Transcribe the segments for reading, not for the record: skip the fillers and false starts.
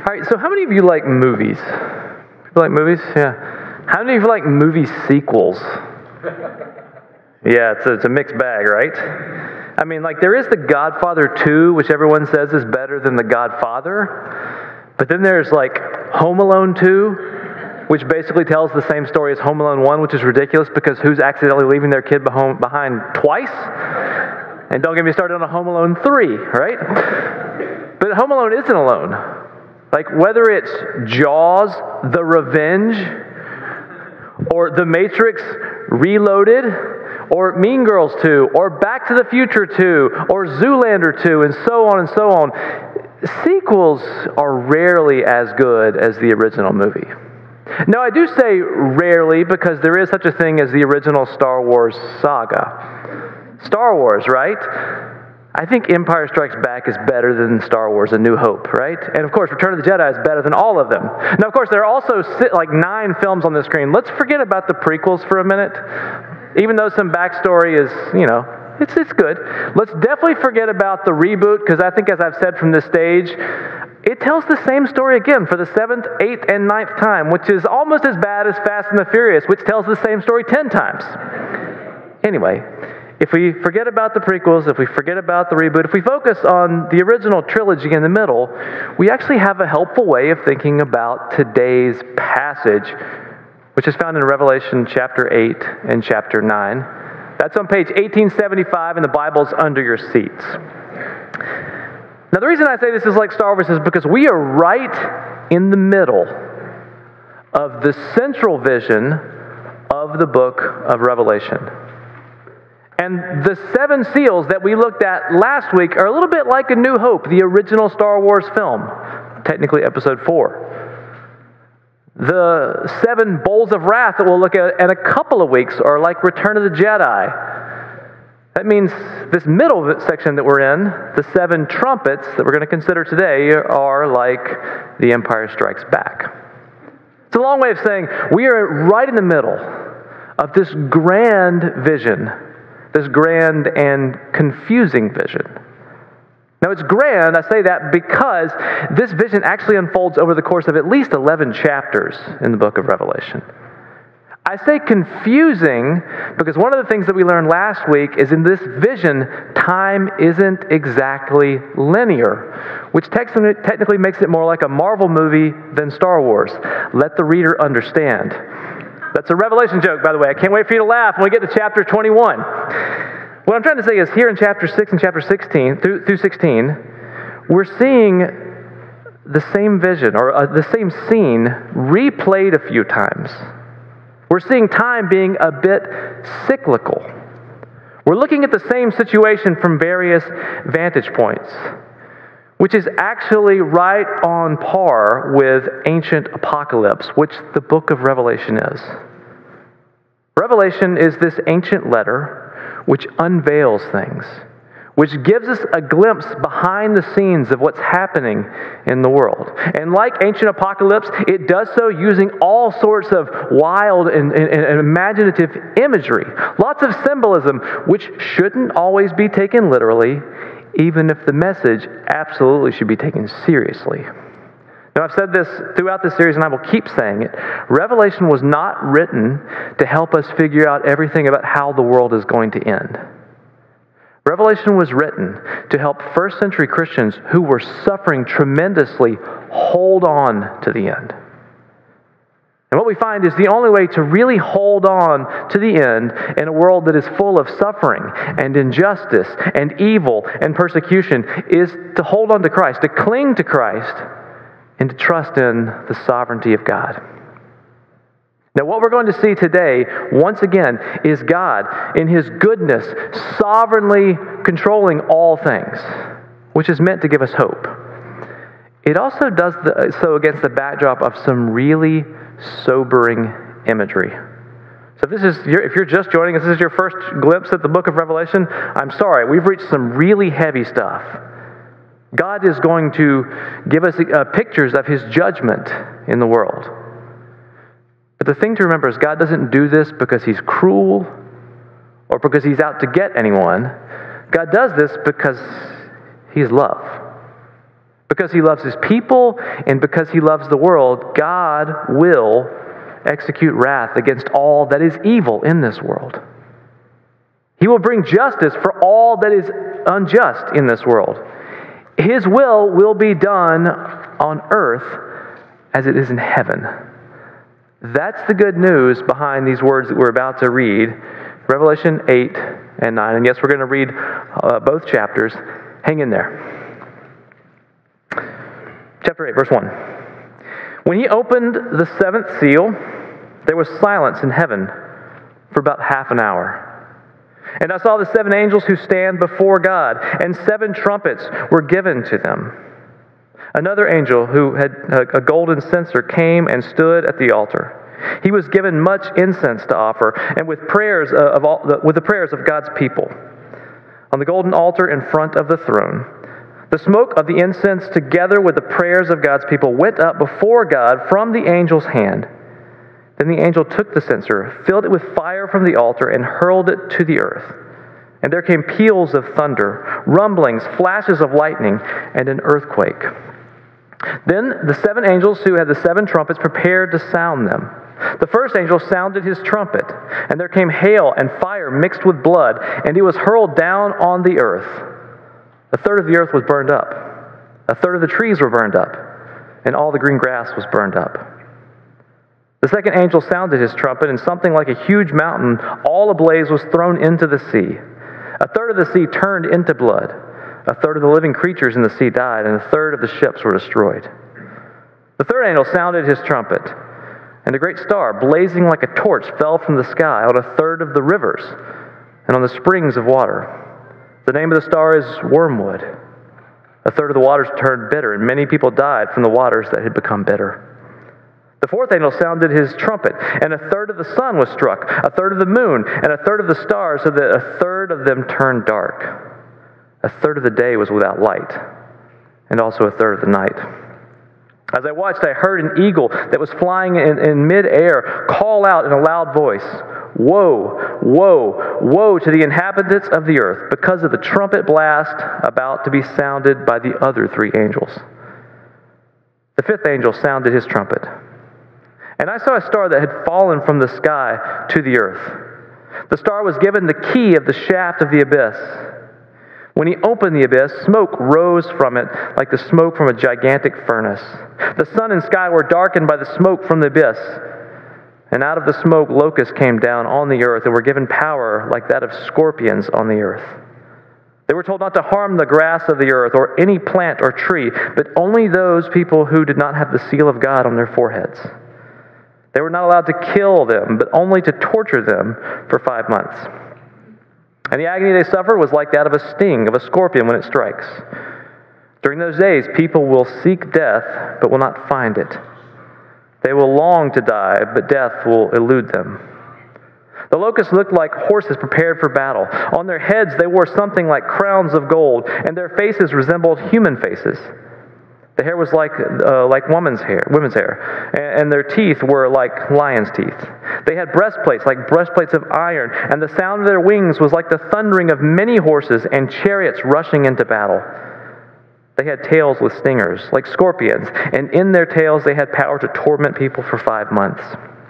All right, so how many of you like movies? People like movies? Yeah. How many of you like movie sequels? Yeah, it's a mixed bag, right? I mean, like there is The Godfather 2, which everyone says is better than The Godfather. But then there's like Home Alone 2, which basically tells the same story as Home Alone 1, which is ridiculous because who's accidentally leaving their kid behind twice? And don't get me started on a Home Alone 3, right? But Home Alone isn't alone. Like whether it's Jaws, The Revenge, or The Matrix Reloaded, or Mean Girls 2, or Back to the Future 2, or Zoolander 2, and so on and so on, sequels are rarely as good as the original movie. Now, I do say rarely because there is such a thing as the original Star Wars saga. Star Wars, right? I think Empire Strikes Back is better than Star Wars A New Hope, right? And of course, Return of the Jedi is better than all of them. Now, of course, there are also like 9 films on the screen. Let's forget about the prequels for a minute. Even though some backstory is, it's good. Let's definitely forget about the reboot, because I think, as I've said from this stage, it tells the same story again for the 7th, 8th, and 9th time, which is almost as bad as Fast and the Furious, which tells the same story 10 times. Anyway, if we forget about the prequels, if we forget about the reboot, if we focus on the original trilogy in the middle, we actually have a helpful way of thinking about today's passage, which is found in Revelation chapter 8 and chapter 9. That's on page 1875 in the Bibles under your seats. Now, the reason I say this is like Star Wars is because we are right in the middle of the central vision of the book of Revelation. And the 7 seals that we looked at last week are a little bit like A New Hope, the original Star Wars film, technically episode 4. The 7 bowls of wrath that we'll look at in a couple of weeks are like Return of the Jedi. That means this middle section that we're in, the 7 trumpets that we're going to consider today, are like The Empire Strikes Back. It's a long way of saying we are right in the middle of this grand vision, this grand and confusing vision. Now, it's grand, I say that because this vision actually unfolds over the course of at least 11 chapters in the book of Revelation. I say confusing because one of the things that we learned last week is in this vision, time isn't exactly linear, which technically makes it more like a Marvel movie than Star Wars. Let the reader understand. That's a Revelation joke, by the way. I can't wait for you to laugh when we get to chapter 21. What I'm trying to say is here in chapter 6 and chapter 16 through 16, we're seeing the same vision or the same scene replayed a few times. We're seeing time being a bit cyclical. We're looking at the same situation from various vantage points, which is actually right on par with ancient apocalypse, which the book of Revelation is. Revelation is this ancient letter which unveils things, which gives us a glimpse behind the scenes of what's happening in the world. And like ancient apocalypse, it does so using all sorts of wild and imaginative imagery. Lots of symbolism, which shouldn't always be taken literally, even if the message absolutely should be taken seriously. Now, I've said this throughout this series, and I will keep saying it. Revelation was not written to help us figure out everything about how the world is going to end. Revelation was written to help first century Christians who were suffering tremendously hold on to the end. And what we find is the only way to really hold on to the end in a world that is full of suffering and injustice and evil and persecution is to hold on to Christ, to cling to Christ, and to trust in the sovereignty of God. Now, what we're going to see today, once again, is God, in His goodness, sovereignly controlling all things, which is meant to give us hope. It also does so against the backdrop of some really sobering imagery. So if you're just joining us, this is your first glimpse at the book of Revelation, I'm sorry, we've reached some really heavy stuff. God is going to give us pictures of His judgment in the world. But the thing to remember is God doesn't do this because He's cruel or because He's out to get anyone. God does this because He's love. Because he loves his people and because he loves the world, God will execute wrath against all that is evil in this world. He will bring justice for all that is unjust in this world. His will be done on earth as it is in heaven. That's the good news behind these words that we're about to read. Revelation 8 and 9. And yes, we're going to read both chapters. Hang in there. Chapter 8, verse 1. When he opened the seventh seal, there was silence in heaven for about half an hour. And I saw the seven angels who stand before God, and seven trumpets were given to them. Another angel who had a golden censer came and stood at the altar. He was given much incense to offer, and with the prayers of God's people. On the golden altar in front of the throne, the smoke of the incense together with the prayers of God's people went up before God from the angel's hand. Then the angel took the censer, filled it with fire from the altar, and hurled it to the earth. And there came peals of thunder, rumblings, flashes of lightning, and an earthquake. Then the seven angels who had the seven trumpets prepared to sound them. The first angel sounded his trumpet, and there came hail and fire mixed with blood, and it was hurled down on the earth. A third of the earth was burned up. A third of the trees were burned up, and all the green grass was burned up. The second angel sounded his trumpet, and something like a huge mountain, all ablaze, was thrown into the sea. A third of the sea turned into blood. A third of the living creatures in the sea died, and a third of the ships were destroyed. The third angel sounded his trumpet, and a great star, blazing like a torch, fell from the sky on a third of the rivers and on the springs of water. The name of the star is Wormwood. A third of the waters turned bitter, and many people died from the waters that had become bitter. The fourth angel sounded his trumpet, and a third of the sun was struck, a third of the moon, and a third of the stars, so that a third of them turned dark. A third of the day was without light, and also a third of the night. As I watched, I heard an eagle that was flying in mid-air call out in a loud voice, "Woe, woe, woe to the inhabitants of the earth, because of the trumpet blast about to be sounded by the other three angels." The fifth angel sounded his trumpet, and I saw a star that had fallen from the sky to the earth. The star was given the key of the shaft of the abyss. When he opened the abyss, smoke rose from it like the smoke from a gigantic furnace. The sun and sky were darkened by the smoke from the abyss. And out of the smoke, locusts came down on the earth and were given power like that of scorpions on the earth. They were told not to harm the grass of the earth or any plant or tree, but only those people who did not have the seal of God on their foreheads. They were not allowed to kill them, but only to torture them for 5 months. And the agony they suffered was like that of a sting of a scorpion when it strikes. During those days, people will seek death, but will not find it. They will long to die, but death will elude them. The locusts looked like horses prepared for battle. On their heads they wore something like crowns of gold, and their faces resembled human faces. The hair was like women's hair, and their teeth were like lions' teeth. They had breastplates like breastplates of iron, and the sound of their wings was like the thundering of many horses and chariots rushing into battle. They had tails with stingers, like scorpions, and in their tails they had power to torment people for 5 months.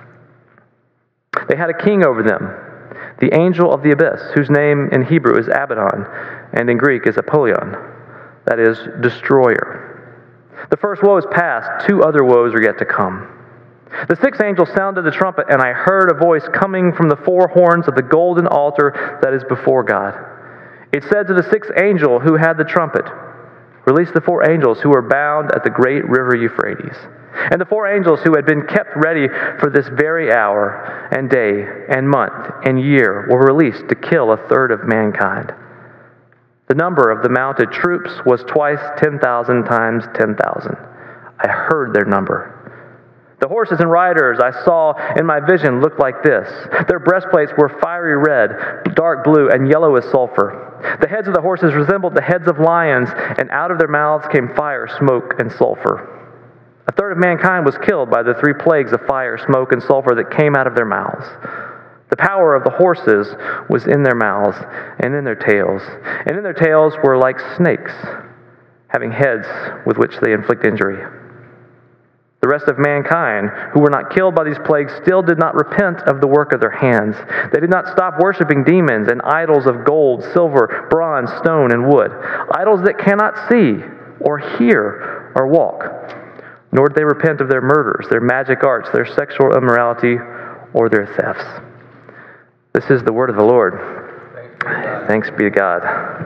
They had a king over them, the angel of the abyss, whose name in Hebrew is Abaddon, and in Greek is Apollyon, that is, destroyer. The first woe is past, 2 other woes are yet to come. The sixth angel sounded the trumpet, and I heard a voice coming from the 4 horns of the golden altar that is before God. It said to the sixth angel who had the trumpet, "Release the 4 angels who were bound at the great river Euphrates." And the 4 angels who had been kept ready for this very hour and day and month and year were released to kill a third of mankind. The number of the mounted troops was twice 10,000 times 10,000. I heard their number. The horses and riders I saw in my vision looked like this. Their breastplates were fiery red, dark blue, and yellow as sulfur. The heads of the horses resembled the heads of lions, and out of their mouths came fire, smoke, and sulfur. A third of mankind was killed by the 3 plagues of fire, smoke, and sulfur that came out of their mouths. The power of the horses was in their mouths and in their tails. And in their tails were like snakes. having heads with which they inflict injury. The rest of mankind, who were not killed by these plagues, still did not repent of the work of their hands. They did not stop worshiping demons and idols of gold, silver, bronze, stone, and wood, idols that cannot see or hear or walk. Nor did they repent of their murders, their magic arts, their sexual immorality, or their thefts. This is the word of the Lord. Thanks be to God.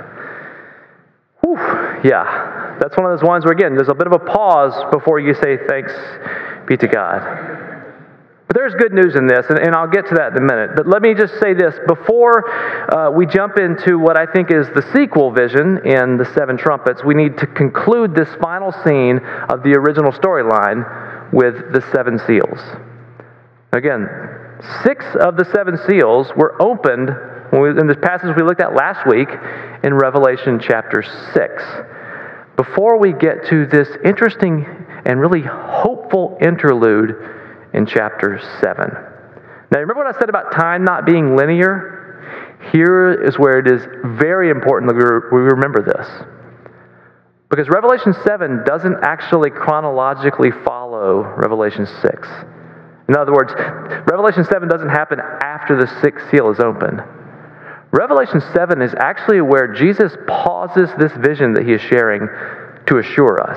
Whew, yeah. That's one of those ones where, again, there's a bit of a pause before you say thanks be to God. But there's good news in this, and I'll get to that in a minute. But let me just say this. Before we jump into what I think is the sequel vision in the seven trumpets, we need to conclude this final scene of the original storyline with the seven seals. Again, 6 of the 7 seals were opened in the passage we looked at last week in Revelation chapter 6. Before we get to this interesting and really hopeful interlude in chapter 7. Now, remember what I said about time not being linear? Here is where it is very important that we remember this. Because Revelation 7 doesn't actually chronologically follow Revelation 6. In other words, Revelation 7 doesn't happen after the 6th seal is opened. Revelation 7 is actually where Jesus pauses this vision that he is sharing to assure us.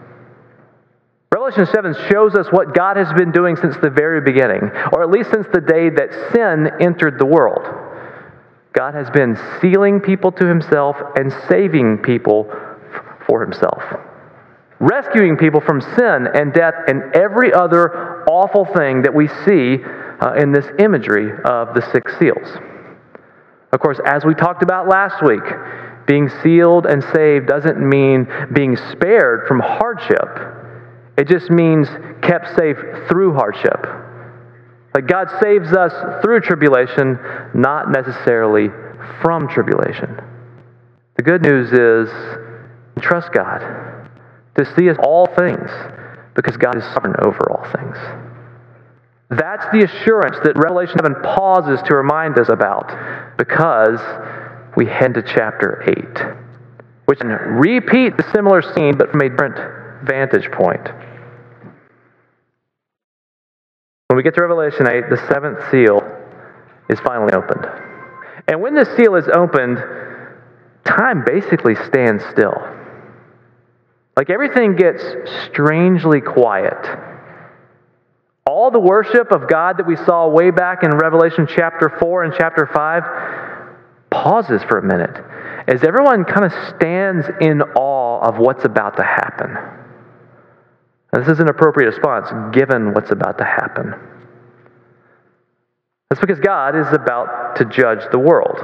Revelation 7 shows us what God has been doing since the very beginning, or at least since the day that sin entered the world. God has been sealing people to himself and saving people for himself. Rescuing people from sin and death and every other awful thing that we see in this imagery of the 6 seals. Of course, as we talked about last week, being sealed and saved doesn't mean being spared from hardship. It just means kept safe through hardship. Like God saves us through tribulation, not necessarily from tribulation. The good news is, trust God to see us all things, because God is sovereign over all things. That's the assurance that Revelation 7 pauses to remind us about, because we head to chapter 8, which can repeat the similar scene but from a different vantage point. When we get to Revelation 8, the 7th seal is finally opened. And when this seal is opened, time basically stands still. Like everything gets strangely quiet. All the worship of God that we saw way back in Revelation chapter 4 and chapter 5 pauses for a minute as everyone kind of stands in awe of what's about to happen. And this is an appropriate response given what's about to happen. That's because God is about to judge the world.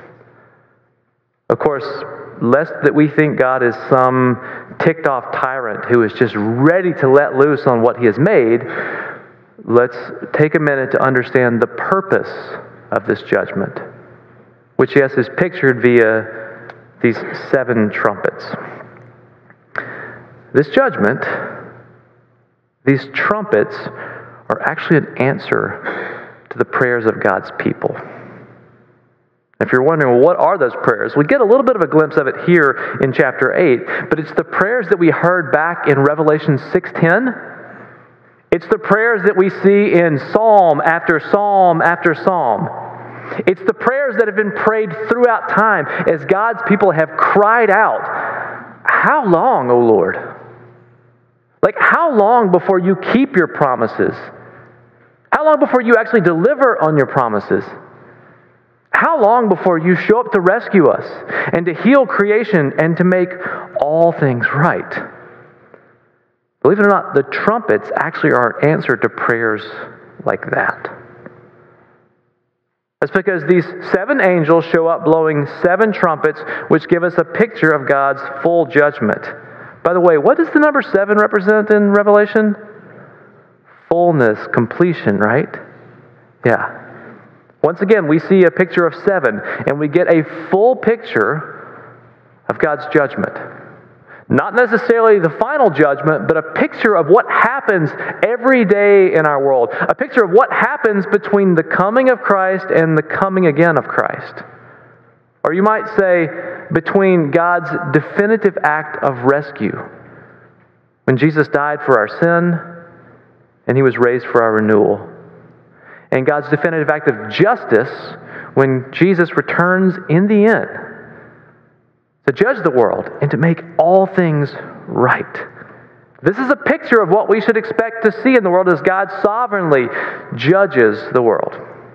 Of course, lest that we think God is some ticked-off tyrant who is just ready to let loose on what he has made, let's take a minute to understand the purpose of this judgment, which, yes, is pictured via these 7 trumpets. This judgment, these trumpets, are actually an answer to the prayers of God's people. If you're wondering, well, what are those prayers? We get a little bit of a glimpse of it here in chapter 8, but it's the prayers that we heard back in Revelation 6:10. It's the prayers that we see in psalm after psalm after psalm. It's the prayers that have been prayed throughout time as God's people have cried out, "How long, O Lord?" Like, how long before you keep your promises? How long before you actually deliver on your promises? How long before you show up to rescue us and to heal creation and to make all things right? Believe it or not, the trumpets actually are an answer to prayers like that. That's because these 7 angels show up blowing 7 trumpets, which give us a picture of God's full judgment. By the way, what does the number 7 represent in Revelation? Fullness, completion, right? Yeah. Once again, we see a picture of 7, and we get a full picture of God's judgment. Not necessarily the final judgment, but a picture of what happens every day in our world. A picture of what happens between the coming of Christ and the coming again of Christ. Or you might say, between God's definitive act of rescue, when Jesus died for our sin and he was raised for our renewal, and God's definitive act of justice when Jesus returns in the end to judge the world and to make all things right. This is a picture of what we should expect to see in the world as God sovereignly judges the world.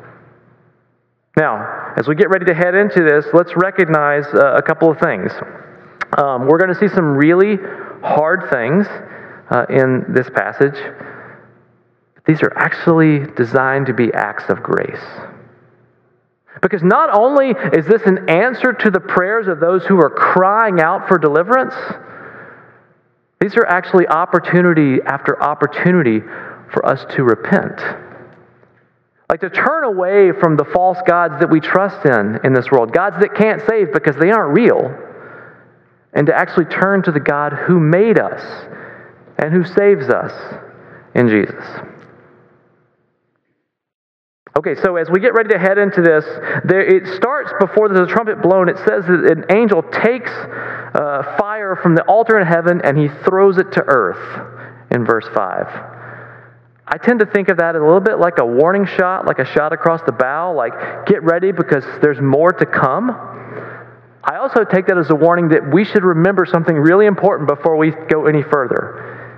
Now, as we get ready to head into this, let's recognize a couple of things. We're going to see some really hard things in this passage. These are actually designed to be acts of grace. Because not only is this an answer to the prayers of those who are crying out for deliverance, these are actually opportunity after opportunity for us to repent. Like to turn away from the false gods that we trust in this world, gods that can't save because they aren't real, and to actually turn to the God who made us and who saves us in Jesus. Okay, so as we get ready to head into this, it starts before there's a trumpet blown. It says that an angel takes fire from the altar in heaven and he throws it to earth in verse 5. I tend to think of that a little bit like a warning shot, like a shot across the bow, like get ready because there's more to come. I also take that as a warning that we should remember something really important before we go any further.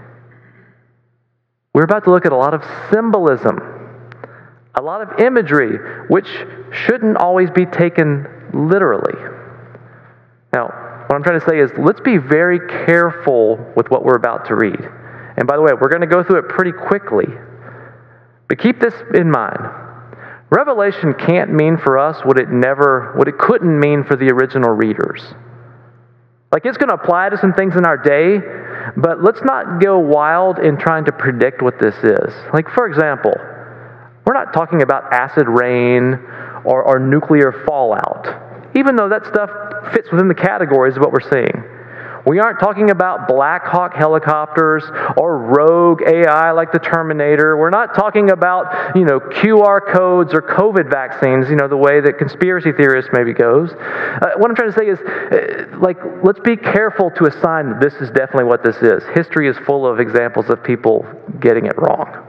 We're about to look at a lot of symbolism, a lot of imagery, which shouldn't always be taken literally. Now, what I'm trying to say is let's be very careful with what we're about to read. And by the way, we're going to go through it pretty quickly. But keep this in mind. Revelation can't mean for us what it couldn't mean for the original readers. Like it's going to apply to some things in our day, but let's not go wild in trying to predict what this is. Like for example, we're not talking about acid rain or nuclear fallout, even though that stuff fits within the categories of what we're seeing. We aren't talking about Black Hawk helicopters or rogue AI like the Terminator. We're not talking about, QR codes or COVID vaccines, the way that conspiracy theorists maybe goes. What I'm trying to say is, let's be careful to assign that this is definitely what this is. History is full of examples of people getting it wrong.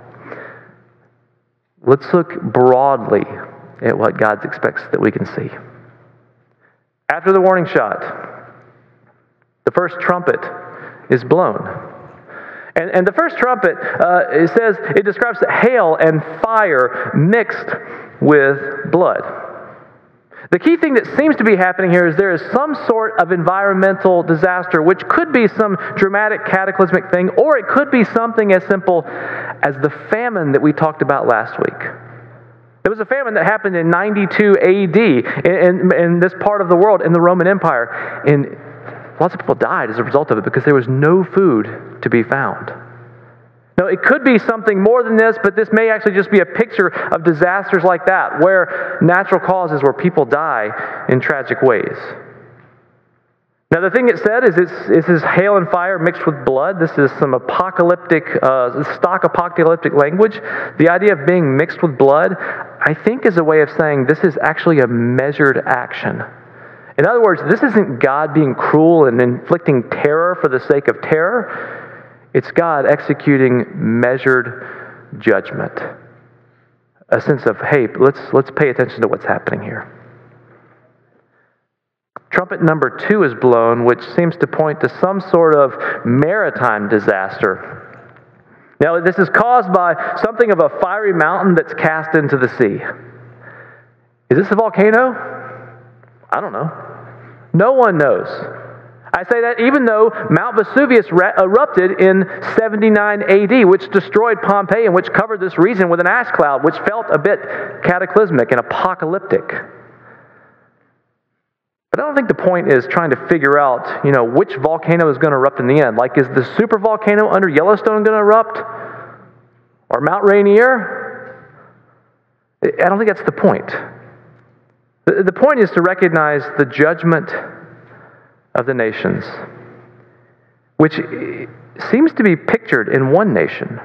Let's look broadly at what God expects that we can see. After the warning shot, the first trumpet is blown. And the first trumpet, it describes hail and fire mixed with blood. The key thing that seems to be happening here is there is some sort of environmental disaster, which could be some dramatic cataclysmic thing, or it could be something as simple as the famine that we talked about last week. There was a famine that happened in 92 AD in this part of the world, in the Roman Empire. And lots of people died as a result of it because there was no food to be found. Now, it could be something more than this, but this may actually just be a picture of disasters like that, where natural causes where people die in tragic ways. Now, the thing it said is this is hail and fire mixed with blood. This is some stock apocalyptic language. The idea of being mixed with blood, I think, is a way of saying this is actually a measured action. In other words, this isn't God being cruel and inflicting terror for the sake of terror. It's God executing measured judgment. A sense of, hey, let's pay attention to what's happening here. Trumpet number 2 is blown, which seems to point to some sort of maritime disaster. Now, this is caused by something of a fiery mountain that's cast into the sea. Is this a volcano? I don't know. No one knows. I say that even though Mount Vesuvius erupted in 79 AD, which destroyed Pompeii and which covered this region with an ash cloud, which felt a bit cataclysmic and apocalyptic. But I don't think the point is trying to figure out, which volcano is going to erupt in the end. Like, is the super volcano under Yellowstone going to erupt? Or Mount Rainier? I don't think that's the point. The point is to recognize the judgment of the nations, which seems to be pictured in one nation,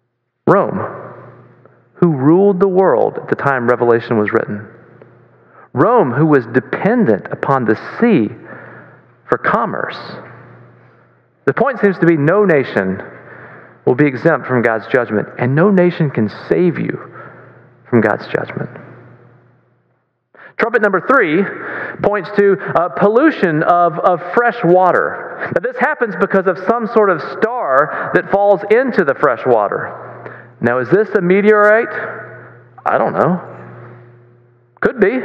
Rome, who ruled the world at the time Revelation was written. Rome, who was dependent upon the sea for commerce. The point seems to be no nation will be exempt from God's judgment, and no nation can save you from God's judgment. Trumpet number 3 points to pollution of fresh water. Now, this happens because of some sort of star that falls into the fresh water. Now, is this a meteorite? I don't know. Could be.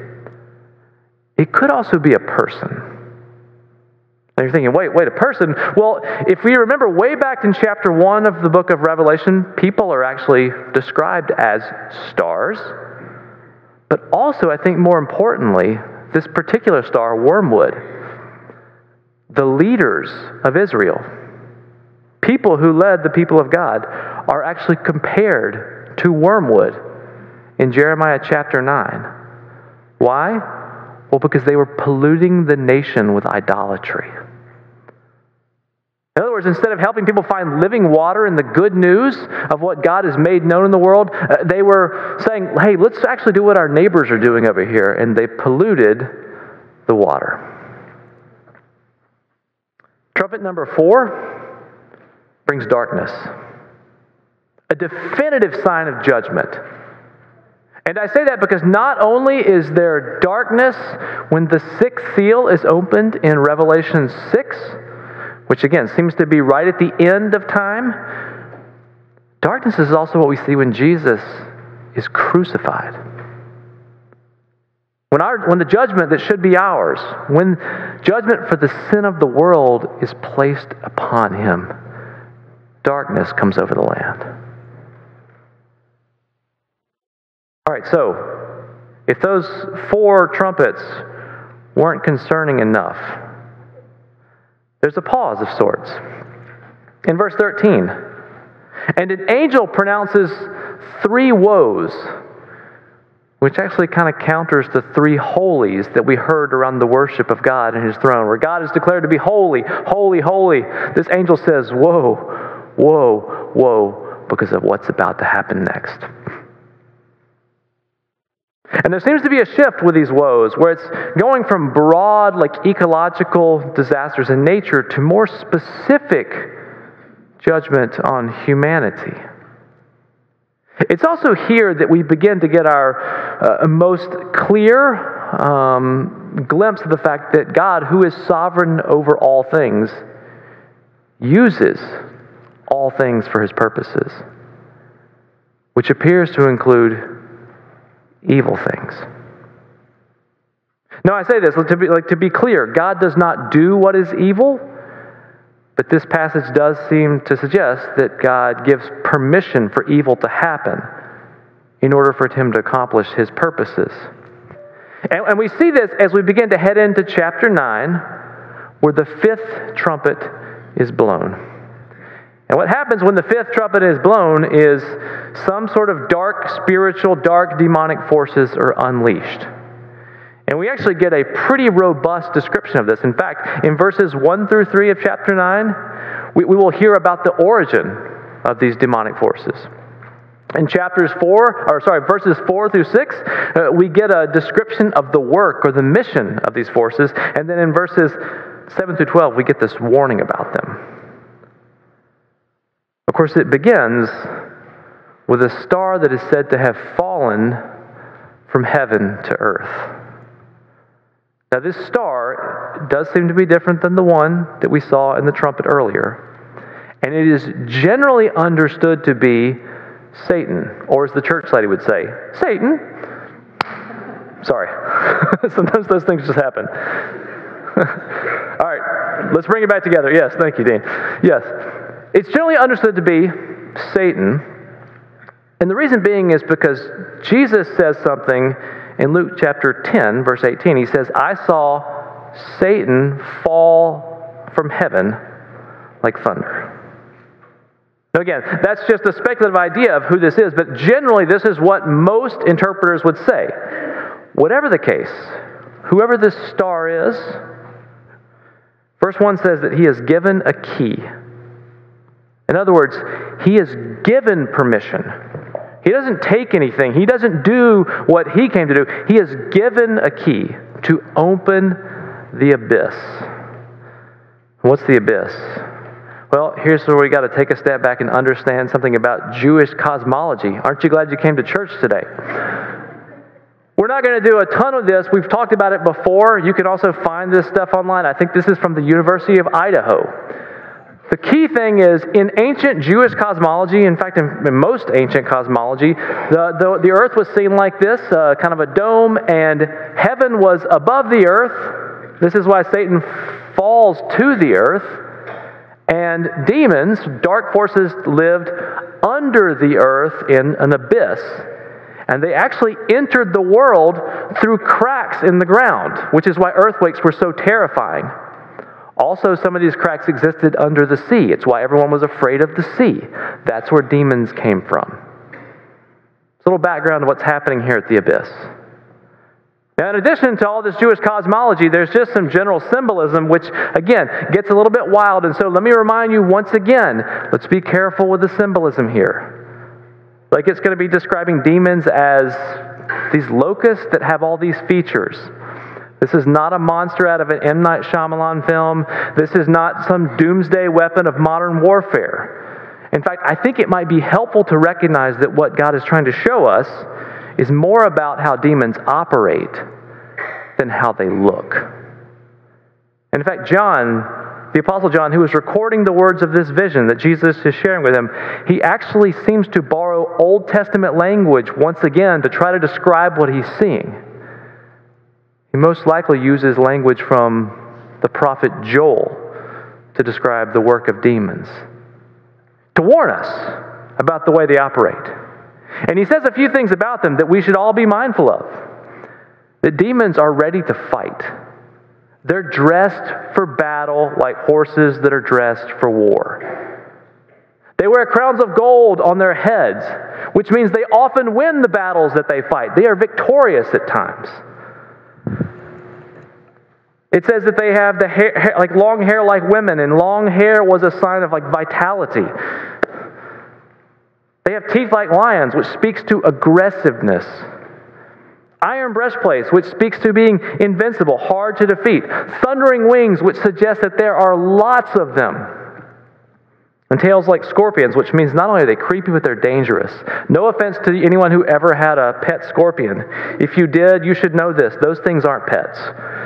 It could also be a person. And you're thinking, wait, a person? Well, if we remember way back in chapter 1 of the book of Revelation, people are actually described as stars. But also, I think more importantly, this particular star, wormwood, the leaders of Israel, people who led the people of God, are actually compared to wormwood in Jeremiah chapter 9. Why? Well, because they were polluting the nation with idolatry. In other words, instead of helping people find living water and the good news of what God has made known in the world, they were saying, hey, let's actually do what our neighbors are doing over here. And they polluted the water. Trumpet number 4 brings darkness. A definitive sign of judgment. And I say that because not only is there darkness when the 6th seal is opened in Revelation 6, which again seems to be right at the end of time, darkness is also what we see when Jesus is crucified. When the judgment that should be ours, when judgment for the sin of the world is placed upon him, darkness comes over the land. All right, so if those 4 trumpets weren't concerning enough, there's a pause of sorts. In verse 13, and an angel pronounces 3 woes, which actually kind of counters the 3 holies that we heard around the worship of God and his throne, where God is declared to be holy, holy, holy. This angel says, woe, woe, woe, because of what's about to happen next. And there seems to be a shift with these woes, where it's going from broad, like ecological disasters in nature, to more specific judgment on humanity. It's also here that we begin to get our most clear glimpse of the fact that God, who is sovereign over all things, uses all things for his purposes, which appears to include evil things. Now, I say this to be clear. God does not do what is evil, but this passage does seem to suggest that God gives permission for evil to happen in order for him to accomplish his purposes. And we see this as we begin to head into chapter 9, where the 5th trumpet is blown. And what happens when the 5th trumpet is blown is some sort of dark spiritual, dark demonic forces are unleashed. And we actually get a pretty robust description of this. In fact, in verses 1 through 3 of chapter 9, we will hear about the origin of these demonic forces. In verses 4 through 6, we get a description of the work or the mission of these forces. And then in verses 7 through 12, we get this warning about them. Of course, it begins with a star that is said to have fallen from heaven to earth. Now, this star does seem to be different than the one that we saw in the trumpet earlier. And it is generally understood to be Satan, or as the church lady would say, Satan. Sorry. Sometimes those things just happen. All right, let's bring it back together. Yes, thank you, Dean. Yes. It's generally understood to be Satan, and the reason being is because Jesus says something in Luke chapter 10, verse 18. He says, I saw Satan fall from heaven like thunder. Now again, that's just a speculative idea of who this is, but generally this is what most interpreters would say. Whatever the case, whoever this star is, verse 1 says that he is given a key. In other words, he is given permission. He doesn't take anything. He doesn't do what he came to do. He has given a key to open the abyss. What's the abyss? Well, here's where we got to take a step back and understand something about Jewish cosmology. Aren't you glad you came to church today? We're not going to do a ton of this. We've talked about it before. You can also find this stuff online. I think this is from the University of Idaho. The key thing is, in ancient Jewish cosmology, in fact, in most ancient cosmology, the earth was seen like this, kind of a dome, and heaven was above the earth. This is why Satan falls to the earth. And demons, dark forces, lived under the earth in an abyss. And they actually entered the world through cracks in the ground, which is why earthquakes were so terrifying. Also, some of these cracks existed under the sea. It's why everyone was afraid of the sea. That's where demons came from. It's a little background of what's happening here at the abyss. Now, in addition to all this Jewish cosmology, there's just some general symbolism, which, again, gets a little bit wild. And so let me remind you once again, let's be careful with the symbolism here. Like it's going to be describing demons as these locusts that have all these features. This is not a monster out of an M. Night Shyamalan film. This is not some doomsday weapon of modern warfare. In fact, I think it might be helpful to recognize that what God is trying to show us is more about how demons operate than how they look. And in fact, John, the Apostle John, who was recording the words of this vision that Jesus is sharing with him, he actually seems to borrow Old Testament language once again to try to describe what he's seeing. He most likely uses language from the prophet Joel to describe the work of demons, to warn us about the way they operate. And he says a few things about them that we should all be mindful of. That demons are ready to fight. They're dressed for battle like horses that are dressed for war. They wear crowns of gold on their heads, which means they often win the battles that they fight. They are victorious at times. It says that they have the hair, like long hair like women, and long hair was a sign of like vitality. They have teeth like lions, which speaks to aggressiveness. Iron breastplates, which speaks to being invincible, hard to defeat. Thundering wings, which suggests that there are lots of them. And tails like scorpions, which means not only are they creepy, but they're dangerous. No offense to anyone who ever had a pet scorpion. If you did, you should know this. Those things aren't pets.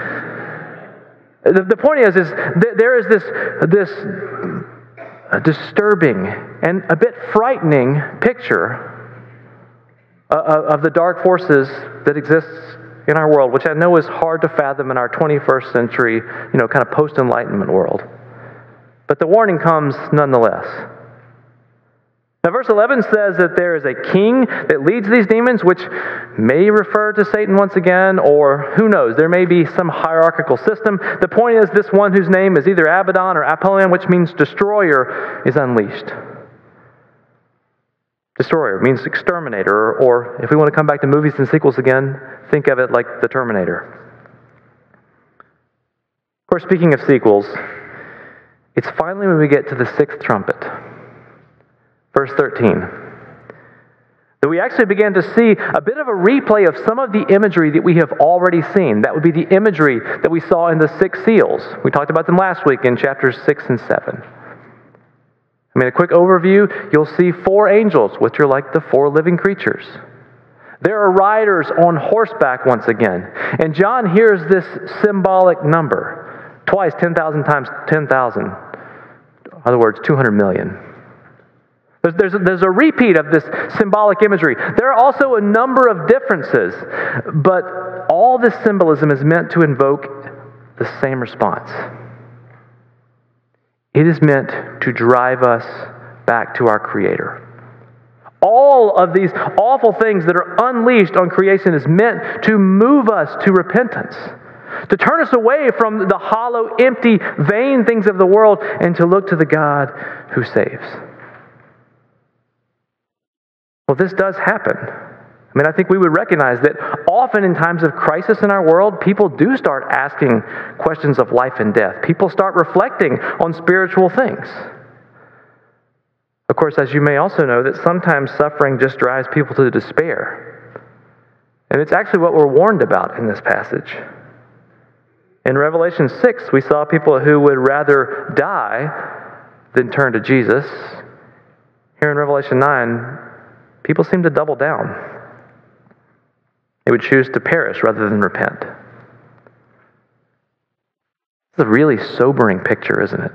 The point is there is this disturbing and a bit frightening picture of the dark forces that exist in our world, which I know is hard to fathom in our 21st century, kind of post-Enlightenment world. But the warning comes nonetheless. Now, verse 11 says that there is a king that leads these demons, which may refer to Satan once again, or who knows, there may be some hierarchical system. The point is, this one whose name is either Abaddon or Apollyon, which means destroyer, is unleashed. Destroyer means exterminator, or if we want to come back to movies and sequels again, think of it like the Terminator. Of course, speaking of sequels, it's finally when we get to the sixth trumpet. Verse 13. That we actually began to see a bit of a replay of some of the imagery that we have already seen. That would be the imagery that we saw in the six seals. We talked about them last week in chapters 6 and 7. A quick overview, you'll see 4 angels, which are like the 4 living creatures. There are riders on horseback once again. And John hears this symbolic number. Twice, 10,000 times 10,000. In other words, 200 million. There's a repeat of this symbolic imagery. There are also a number of differences, but all this symbolism is meant to invoke the same response. It is meant to drive us back to our Creator. All of these awful things that are unleashed on creation is meant to move us to repentance, to turn us away from the hollow, empty, vain things of the world and to look to the God who saves. Well, this does happen. I think we would recognize that often in times of crisis in our world, people do start asking questions of life and death. People start reflecting on spiritual things. Of course, as you may also know, that sometimes suffering just drives people to despair. And it's actually what we're warned about in this passage. In Revelation 6, we saw people who would rather die than turn to Jesus. Here in Revelation 9, people seem to double down. They would choose to perish rather than repent. It's a really sobering picture, isn't it?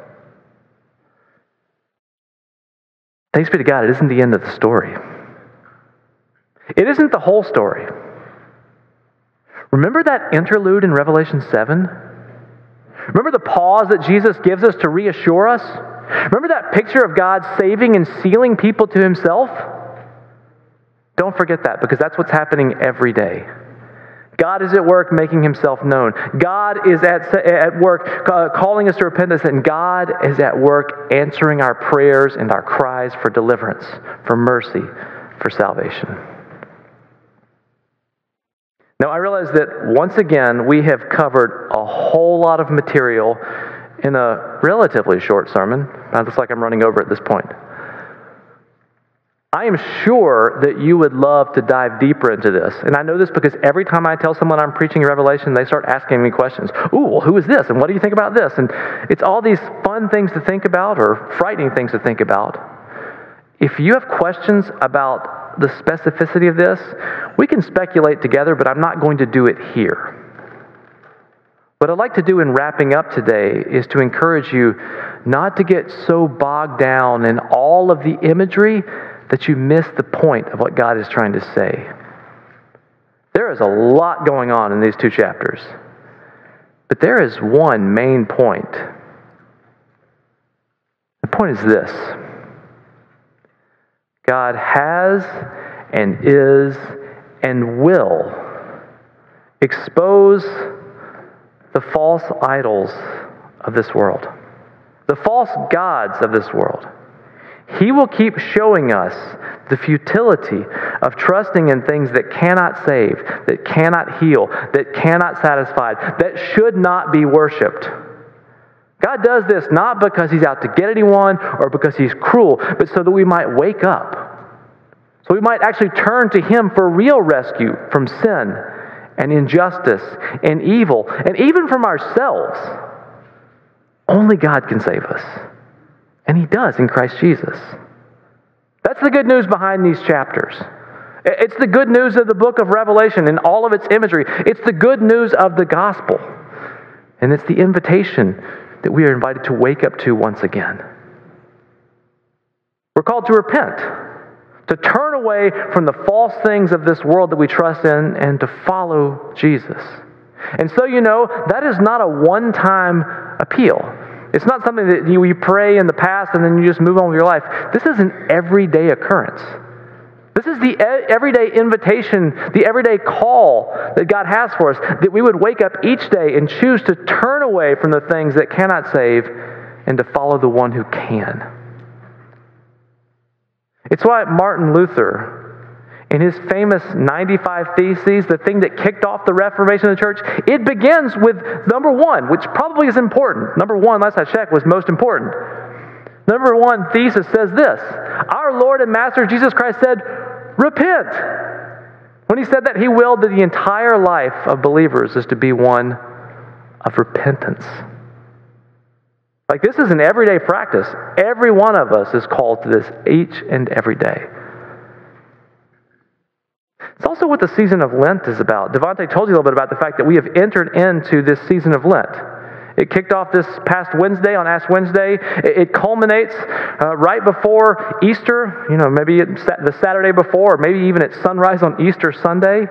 Thanks be to God, it isn't the end of the story. It isn't the whole story. Remember that interlude in Revelation 7? Remember the pause that Jesus gives us to reassure us? Remember that picture of God saving and sealing people to himself? Don't forget that, because that's what's happening every day. God is at work making himself known. God is at work calling us to repentance, and God is at work answering our prayers and our cries for deliverance, for mercy, for salvation. Now, I realize that once again we have covered a whole lot of material in a relatively short sermon. It looks like I'm running over at this point. I am sure that you would love to dive deeper into this. And I know this because every time I tell someone I'm preaching Revelation, they start asking me questions. Ooh, well, who is this? And what do you think about this? And it's all these fun things to think about or frightening things to think about. If you have questions about the specificity of this, we can speculate together, but I'm not going to do it here. What I'd like to do in wrapping up today is to encourage you not to get so bogged down in all of the imagery that you miss the point of what God is trying to say. There is a lot going on in these two chapters, but there is one main point. The point is this: God has and is and will expose the false idols of this world, the false gods of this world. He will keep showing us the futility of trusting in things that cannot save, that cannot heal, that cannot satisfy, that should not be worshipped. God does this not because he's out to get anyone or because he's cruel, but so that we might wake up. So we might actually turn to him for real rescue from sin and injustice and evil, and even from ourselves. Only God can save us. And he does in Christ Jesus. That's the good news behind these chapters. It's the good news of the book of Revelation and all of its imagery. It's the good news of the gospel. And it's the invitation that we are invited to wake up to once again. We're called to repent, to turn away from the false things of this world that we trust in and to follow Jesus. And so you know, that is not a one-time appeal. It's not something that you pray in the past and then you just move on with your life. This is an everyday occurrence. This is the everyday invitation, the everyday call that God has for us, that we would wake up each day and choose to turn away from the things that cannot save and to follow the one who can. It's why Martin Luther, in his famous 95 Theses, the thing that kicked off the Reformation of the church, it begins with number one, which probably is important. Number one, last I checked, was most important. Number one thesis says this: our Lord and Master Jesus Christ said, repent. When he said that, he willed that the entire life of believers is to be one of repentance. Like, this is an everyday practice. Every one of us is called to this each and every day. It's also what the season of Lent is about. Devontae told you a little bit about the fact that we have entered into this season of Lent. It kicked off this past Wednesday, on Ash Wednesday. It culminates right before Easter, maybe the Saturday before, or maybe even at sunrise on Easter Sunday.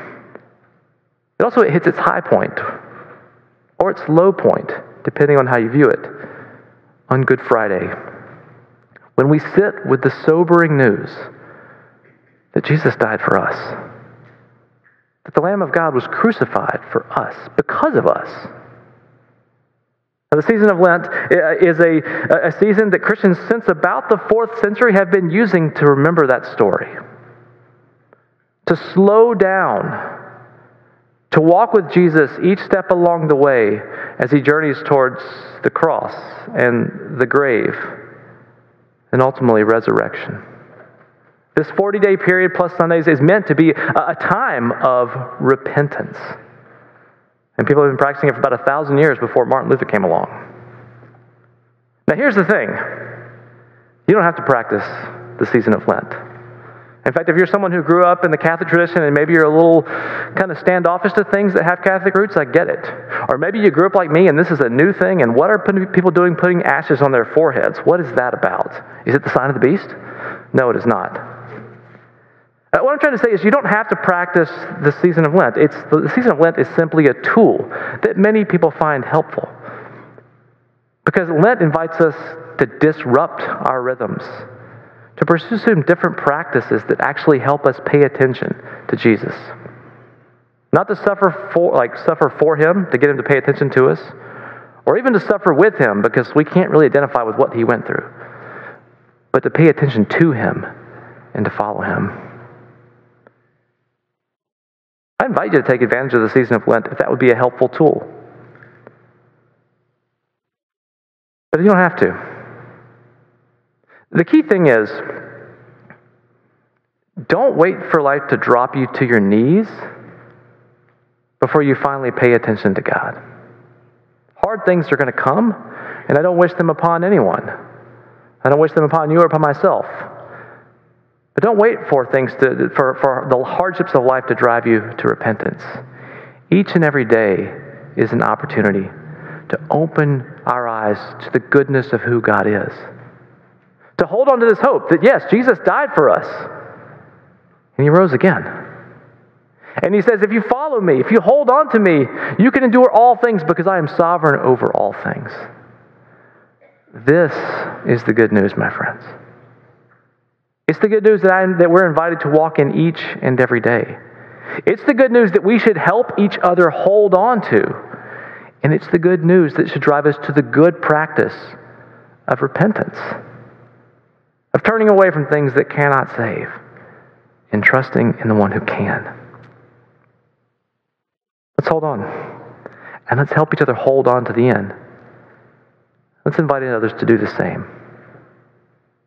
It hits its high point, or its low point, depending on how you view it, on Good Friday, when we sit with the sobering news that Jesus died for us, that the Lamb of God was crucified for us, because of us. Now, the season of Lent is a season that Christians since about the 4th century have been using to remember that story, to slow down, to walk with Jesus each step along the way as he journeys towards the cross and the grave and ultimately resurrection. This 40-day period plus Sundays is meant to be a time of repentance. And people have been practicing it for about 1,000 years before Martin Luther came along. Now here's the thing. You don't have to practice the season of Lent. In fact, if you're someone who grew up in the Catholic tradition and maybe you're a little kind of standoffish to things that have Catholic roots, I get it. Or maybe you grew up like me and this is a new thing, and what are people doing putting ashes on their foreheads? What is that about? Is it the sign of the beast? No, it is not. What I'm trying to say is you don't have to practice the season of Lent. The season of Lent is simply a tool that many people find helpful. Because Lent invites us to disrupt our rhythms, to pursue some different practices that actually help us pay attention to Jesus. Not to suffer for Him, to get Him to pay attention to us, or even to suffer with Him because we can't really identify with what He went through, but to pay attention to Him and to follow Him. I invite you to take advantage of the season of Lent if that would be a helpful tool. But you don't have to. The key thing is, don't wait for life to drop you to your knees before you finally pay attention to God. Hard things are going to come, and I don't wish them upon anyone. I don't wish them upon you or upon myself. But don't wait for for the hardships of life to drive you to repentance. Each and every day is an opportunity to open our eyes to the goodness of who God is. To hold on to this hope that, yes, Jesus died for us, and He rose again. And He says, if you follow me, if you hold on to me, you can endure all things because I am sovereign over all things. This is the good news, my friends. It's the good news that we're invited to walk in each and every day. It's the good news that we should help each other hold on to. And it's the good news that should drive us to the good practice of repentance, of turning away from things that cannot save and trusting in the one who can. Let's hold on. And let's help each other hold on to the end. Let's invite others to do the same.